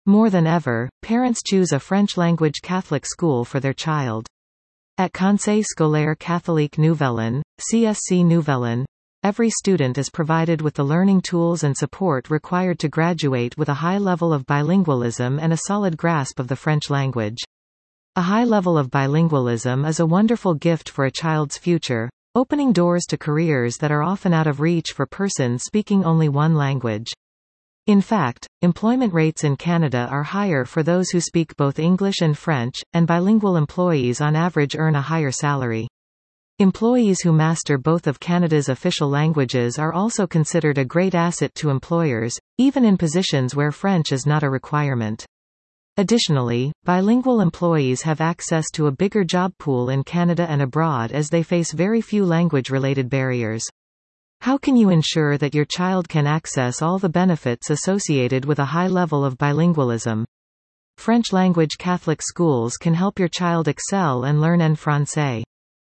More than ever, parents choose a French-language Catholic school for their child. At Conseil Scolaire Catholique Nouvellan, CSC Nouvellan, every student is provided with the learning tools and support required to graduate with a high level of bilingualism and a solid grasp of the French language. A high level of bilingualism is a wonderful gift for a child's future, opening doors to careers that are often out of reach for persons speaking only one language. In fact, employment rates in Canada are higher for those who speak both English and French, and bilingual employees on average earn a higher salary. Employees who master both of Canada's official languages are also considered a great asset to employers, even in positions where French is not a requirement. Additionally, bilingual employees have access to a bigger job pool in Canada and abroad as they face very few language-related barriers. How can you ensure that your child can access all the benefits associated with a high level of bilingualism? French-language Catholic schools can help your child excel and learn en français.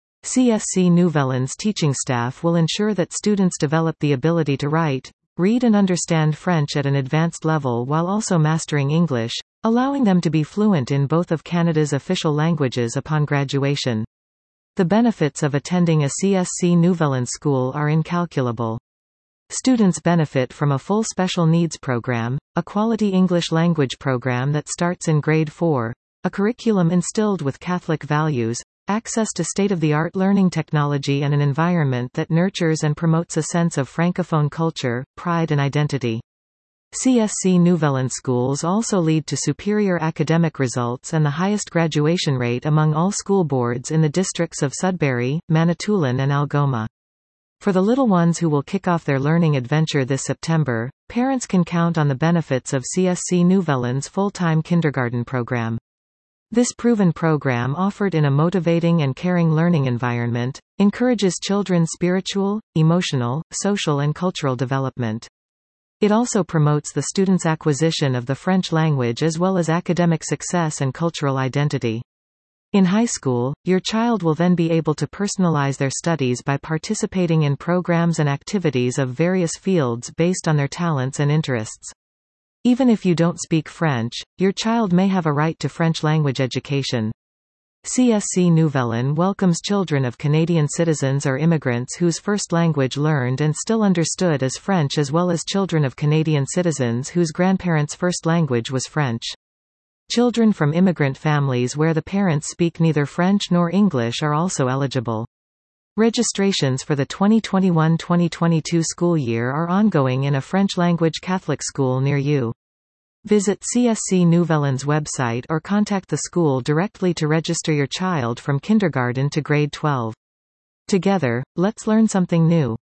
CSC Nouvellan's teaching staff will ensure that students develop the ability to write, read and understand French at an advanced level while also mastering English, allowing them to be fluent in both of Canada's official languages upon graduation. The benefits of attending a CSC Nouvellan school are incalculable. Students benefit from a full special needs program, a quality English language program that starts in grade 4, a curriculum instilled with Catholic values, access to state-of-the-art learning technology and an environment that nurtures and promotes a sense of Francophone culture, pride and identity. CSC Nouvellan schools also lead to superior academic results and the highest graduation rate among all school boards in the districts of Sudbury, Manitoulin and Algoma. For the little ones who will kick off their learning adventure this September, parents can count on the benefits of CSC Nouvellan's full-time kindergarten program. This proven program, offered in a motivating and caring learning environment, encourages children's spiritual, emotional, social and cultural development. It also promotes the student's acquisition of the French language as well as academic success and cultural identity. In high school, your child will then be able to personalize their studies by participating in programs and activities of various fields based on their talents and interests. Even if you don't speak French, your child may have a right to French language education. CSC Nouvellan welcomes children of Canadian citizens or immigrants whose first language learned and still understood is French, as well as children of Canadian citizens whose grandparents' first language was French. Children from immigrant families where the parents speak neither French nor English are also eligible. Registrations for the 2021-2022 school year are ongoing in a French-language Catholic school near you. Visit CSC Nouvellan's website or contact the school directly to register your child from kindergarten to grade 12. Together, let's learn something new.